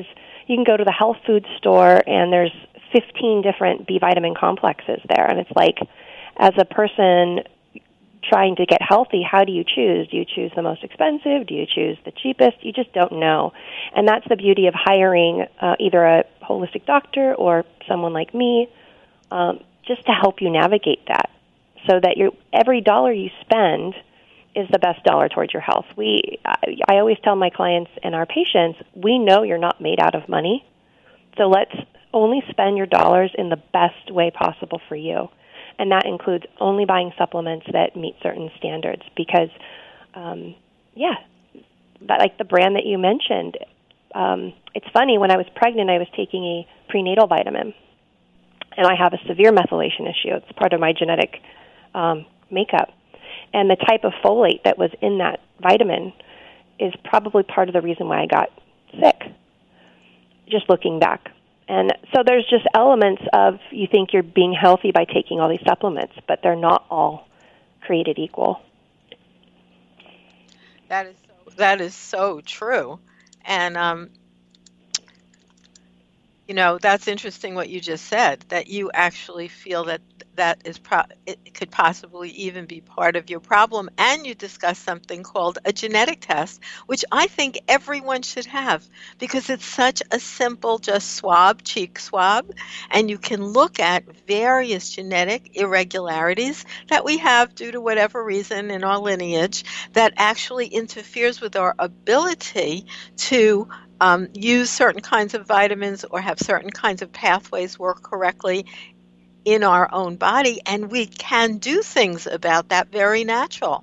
B: you can go to the health food store and there's fifteen different B vitamin complexes there. And it's like, as a person trying to get healthy, how do you choose? Do you choose the most expensive? Do you choose the cheapest? You just don't know. And that's the beauty of hiring uh, either a holistic doctor or someone like me, um, just to help you navigate that, so that your every dollar you spend is the best dollar towards your health. We, I, I always tell my clients and our patients, we know you're not made out of money, so let's only spend your dollars in the best way possible for you. And that includes only buying supplements that meet certain standards because, um, yeah, but like the brand that you mentioned, um, it's funny, when I was pregnant, I was taking a prenatal vitamin, and I have a severe methylation issue. It's part of my genetic um, makeup. And the type of folate that was in that vitamin is probably part of the reason why I got sick, just looking back. And so there's just elements of, you think you're being healthy by taking all these supplements, but they're not all created equal.
A: That is so, that is so true. And, um, you know, that's interesting what you just said, that you actually feel that that is pro- it could possibly even be part of your problem. And you discussed something called a genetic test, which I think everyone should have, because it's such a simple, just swab, cheek swab, and you can look at various genetic irregularities that we have due to whatever reason in our lineage that actually interferes with our ability to um, use certain kinds of vitamins or have certain kinds of pathways work correctly in our own body, and we can do things about that very natural.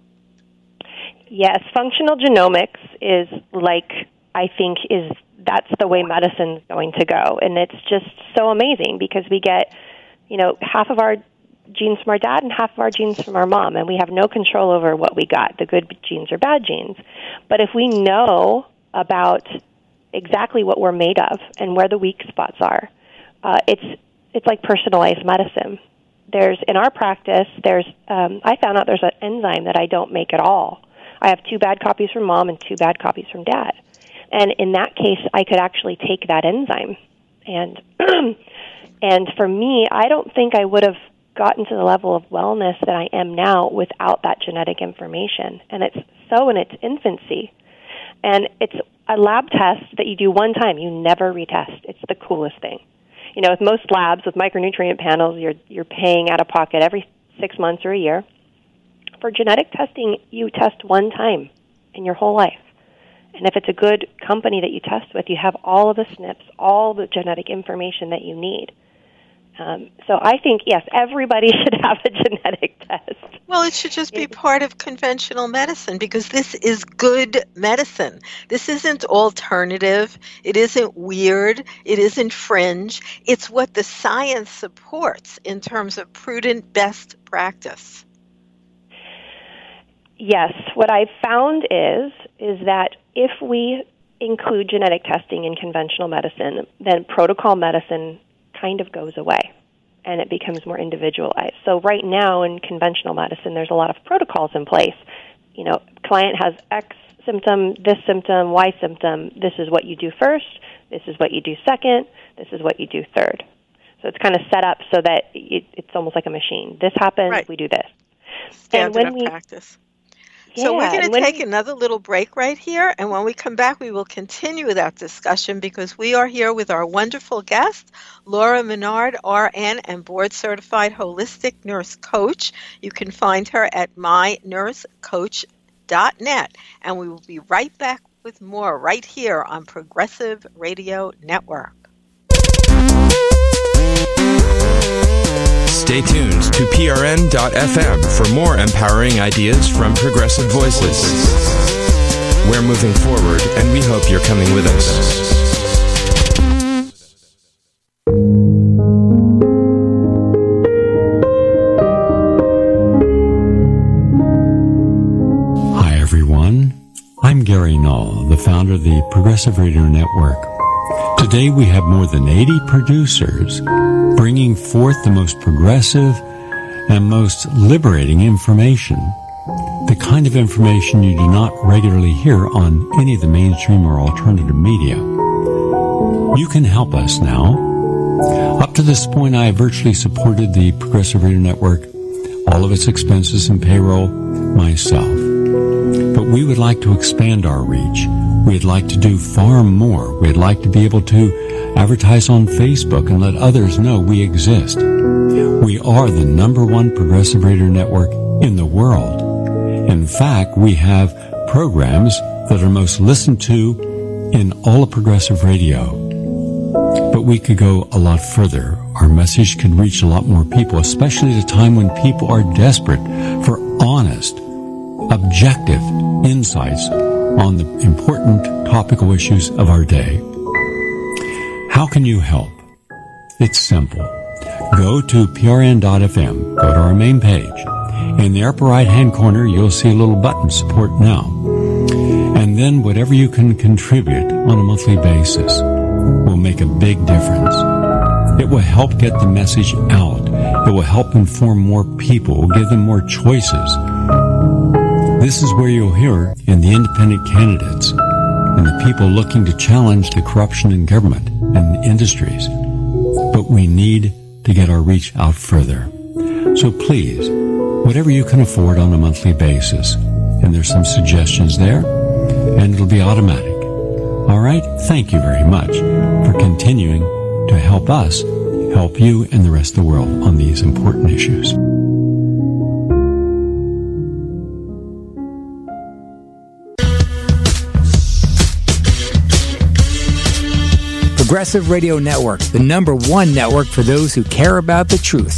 B: Yes, functional genomics is like, I think, is that's the way medicine's going to go. And it's just so amazing because we get, you know, half of our genes from our dad and half of our genes from our mom, and we have no control over what we got, the good genes or bad genes. But if we know about exactly what we're made of and where the weak spots are, uh, it's It's like personalized medicine. There's, in our practice, there's, um, I found out there's an enzyme that I don't make at all. I have two bad copies from mom and two bad copies from dad. And in that case, I could actually take that enzyme. And, and for me, I don't think I would have gotten to the level of wellness that I am now without that genetic information. And it's so in its infancy. And it's a lab test that you do one time. You never retest. It's the coolest thing. You know, with most labs, with micronutrient panels, you're you're paying out of pocket every six months or a year. For genetic testing, you test one time in your whole life. And if it's a good company that you test with, you have all of the S N Ps, all the genetic information that you need. Um, so I think, yes, everybody should have a genetic test.
A: Well, it should just be part of conventional medicine because this is good medicine. This isn't alternative. It isn't weird. It isn't fringe. It's what the science supports in terms of prudent best practice.
B: Yes, what I've found is is that if we include genetic testing in conventional medicine, then protocol medicine kind of goes away and it becomes more individualized. So right now in conventional medicine, there's a lot of protocols in place. You know, client has X symptom, this symptom, Y symptom. This is what you do first. This is what you do second. This is what you do third. So it's kind of set up so that it, it's almost like a machine. This happens,
A: right.
B: We do this.
A: Standard and when of we, practice. So yeah, we're going to take we, another little break right here, and when we come back, we will continue that discussion because we are here with our wonderful guest, Laura Menard, R N and board-certified holistic nurse coach. You can find her at my nurse coach dot net, and we will be right back with more right here on Progressive Radio Network.
E: Stay tuned to P R N dot F M for more empowering ideas from Progressive Voices. We're moving forward, and we hope you're coming with us.
F: Hi, everyone. I'm Gary Null, the founder of the Progressive Radio Network. Today, we have more than eighty producers bringing forth the most progressive and most liberating information, the kind of information you do not regularly hear on any of the mainstream or alternative media. You can help us now. Up to this point, I have virtually supported the Progressive Radio Network, all of its expenses and payroll, myself. But we would like to expand our reach. We'd like to do far more. We'd like to be able to advertise on Facebook and let others know we exist. We are the number one progressive radio network in the world. In fact, we have programs that are most listened to in all of progressive radio. But we could go a lot further. Our message could reach a lot more people, especially at a time when people are desperate for honest, objective insights on the important topical issues of our day. How can you help? It's simple. Go to P R N dot F M, go to our main page. In the upper right-hand corner, you'll see a little button, Support Now. And then whatever you can contribute on a monthly basis will make a big difference. It will help get the message out. It will help inform more people, will give them more choices. This is where you'll hear in the independent candidates and the people looking to challenge the corruption in government and industries. But we need to get our reach out further. So please, whatever you can afford on a monthly basis, and there's some suggestions there, and it'll be automatic. All right? Thank you very much for continuing to help us help you and the rest of the world on these important issues.
G: Progressive Radio Network, the number one network for those who care about the truth.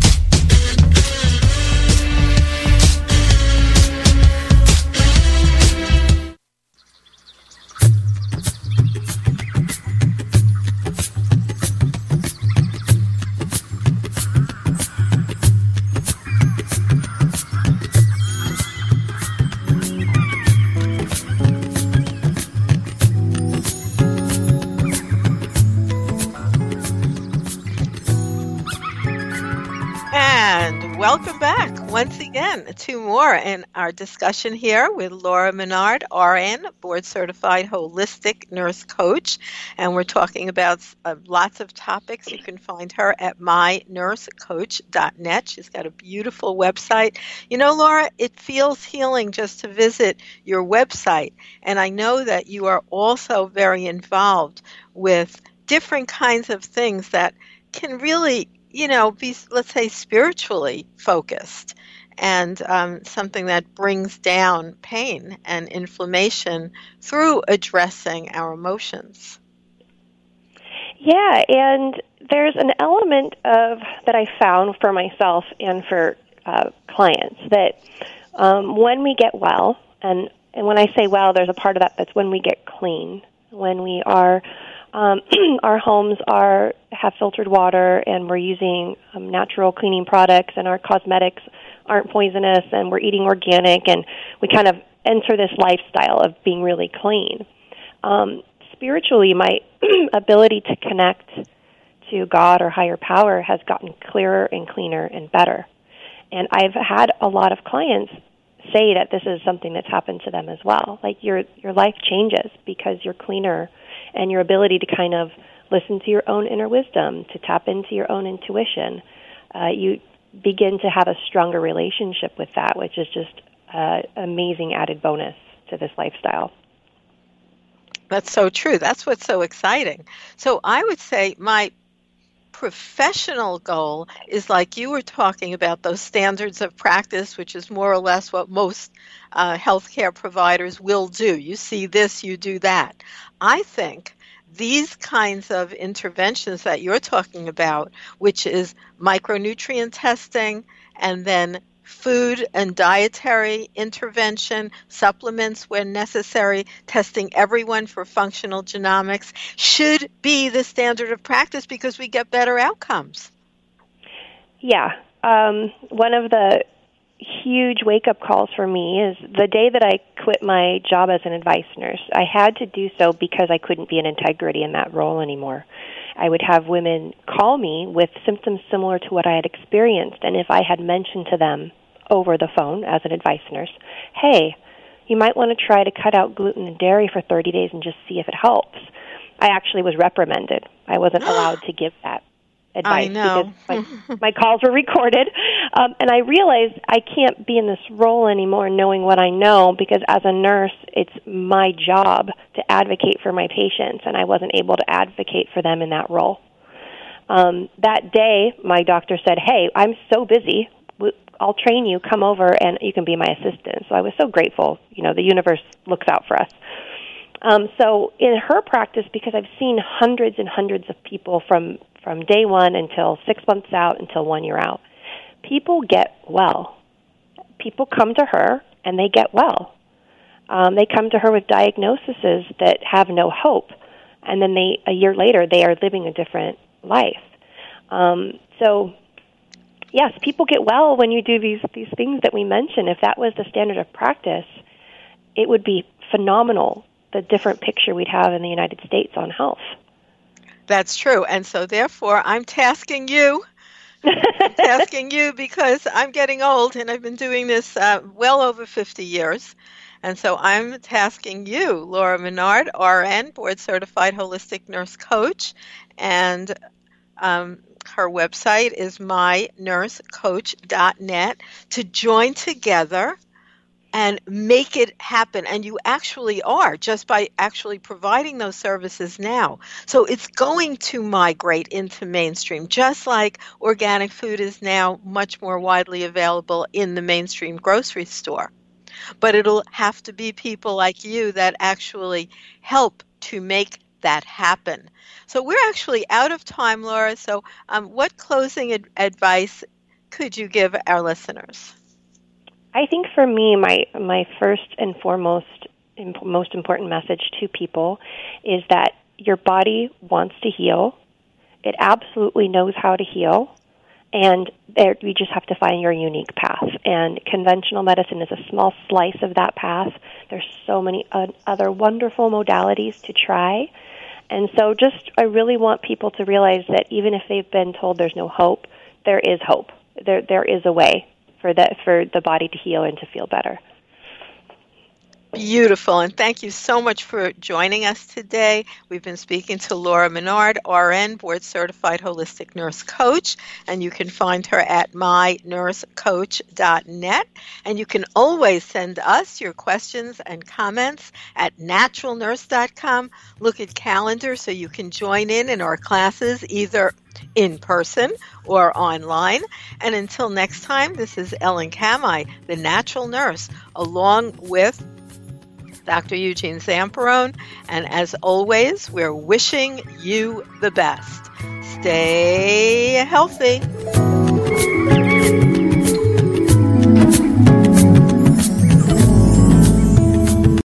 A: Welcome back once again to more in our discussion here with Laura Menard, R N, board-certified holistic nurse coach, and we're talking about uh, lots of topics. You can find her at my nurse coach dot net. She's got a beautiful website. You know, Laura, it feels healing just to visit your website, and I know that you are also very involved with different kinds of things that can really, you know, be, let's say, spiritually focused, and um, something that brings down pain and inflammation through addressing our emotions.
B: Yeah, and there's an element of that I found for myself and for uh, clients that um, when we get well, and, and when I say well, there's a part of that that's when we get clean, when we are Um, our homes are have filtered water, and we're using um, natural cleaning products, and our cosmetics aren't poisonous, and we're eating organic, and we kind of enter this lifestyle of being really clean. Um, spiritually, my ability to connect to God or higher power has gotten clearer and cleaner and better. And I've had a lot of clients say that this is something that's happened to them as well. Like your your life changes because you're cleaner, and your ability to kind of listen to your own inner wisdom, to tap into your own intuition, uh, you begin to have a stronger relationship with that, which is just an uh, amazing added bonus to this lifestyle.
A: That's so true. That's what's so exciting. So I would say my professional goal is, like you were talking about, those standards of practice, which is more or less what most uh, healthcare providers will do. You see this, you do that. I think these kinds of interventions that you're talking about, which is micronutrient testing and then food and dietary intervention, supplements when necessary, testing everyone for functional genomics, should be the standard of practice because we get better outcomes.
B: Yeah. Um, one of the huge wake-up calls for me is the day that I quit my job as an advice nurse. I had to do so because I couldn't be in integrity in that role anymore. I would have women call me with symptoms similar to what I had experienced, and if I had mentioned to them over the phone as an advice nurse, hey, you might want to try to cut out gluten and dairy for thirty days and just see if it helps, I actually was reprimanded. I wasn't allowed to give that advice
A: I know.
B: because my, my calls were recorded. Um, and I realized I can't be in this role anymore knowing what I know, because as a nurse, it's my job to advocate for my patients, and I wasn't able to advocate for them in that role. Um, that day, my doctor said, hey, I'm so busy. I'll train you. Come over, and you can be my assistant. So I was so grateful. You know, the universe looks out for us. Um, so in her practice, because I've seen hundreds and hundreds of people from, from day one until six months out until one year out, people get well. People come to her, and they get well. Um, they come to her with diagnoses that have no hope, and then they a year later, they are living a different life. Um, so, yes, people get well when you do these, these things that we mentioned. If that was the standard of practice, it would be phenomenal, the different picture we'd have in the United States on health.
A: That's true. And so, therefore, I'm tasking you. I'm tasking you because I'm getting old, and I've been doing this uh, well over fifty years. And so I'm tasking you, Laura Menard, R N, board-certified holistic nurse coach, and um, her website is my nurse coach dot net, to join together and make it happen. And you actually are, just by actually providing those services now. So it's going to migrate into mainstream, just like organic food is now much more widely available in the mainstream grocery store. But it'll have to be people like you that actually help to make that happen. So we're actually out of time, Laura. So um, what closing ad- advice could you give our listeners?
B: I think for me, my, my first and foremost, imp- most important message to people is that your body wants to heal. It absolutely knows how to heal. And there, you just have to find your unique path. And conventional medicine is a small slice of that path. There's so many uh, other wonderful modalities to try. And so just, I really want people to realize that even if they've been told there's no hope, there is hope. There, there is a way for the, for the body to heal and to feel better.
A: Beautiful, and thank you so much for joining us today. We've been speaking to Laura Menard, R N, board-certified holistic nurse coach, and you can find her at my nurse coach dot net. And you can always send us your questions and comments at natural nurse dot com. Look at calendar so you can join in in our classes either in person or online. And until next time, this is Ellen Kamai, the Natural Nurse, along with Doctor Eugene Zamperone, and as always, we're wishing you the best. Stay healthy.